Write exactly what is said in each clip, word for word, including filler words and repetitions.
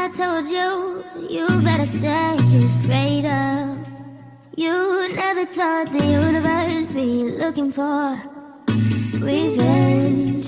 I told you, you better stay prayed up. You never thought the universe be looking for revenge.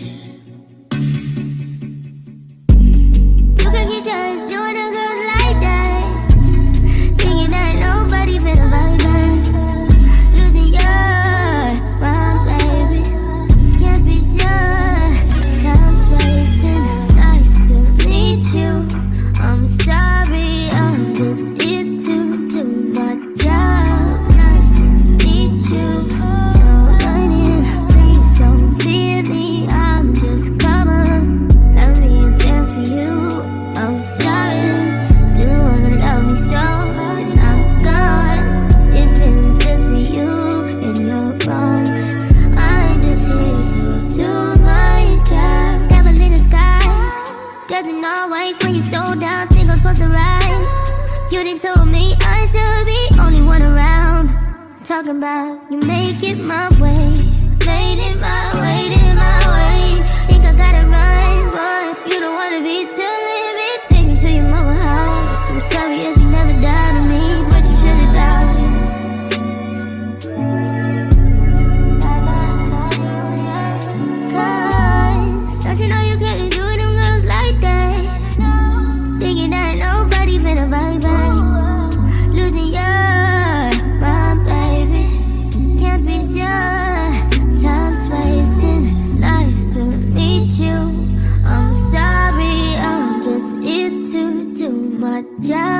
You can keep just doing a good like that, thinking that nobody finna vibe back. Losing your mind, baby, can't be sure. Time's wasting. Nice to meet you. I'm sorry, I'm just here to do my job. Nice to meet you. No running, please don't fear me. I'm just coming. Let me dance for you. I'm sorry, do you wanna love me so? Then I'm gone. This feeling's just for you and your wrongs. I'm just here to do my job. Devil in disguise, doesn't always when you slow down think I'm supposed to ride. You didn't tell me I should be only one around. Talking about you make it my way, made it my way, did my way. Think I got it right, but you don't wanna be telling me. Take me to your mama house. I'm sorry if you never doubted me, but you should've doubted. Cause don't you know you can't do them girls like that, thinking that nobody finna vibe back. Losing your mind, baby, can't be sure. Time's wasting. Nice to meet you. I'm sorry, I'm just here to do my job.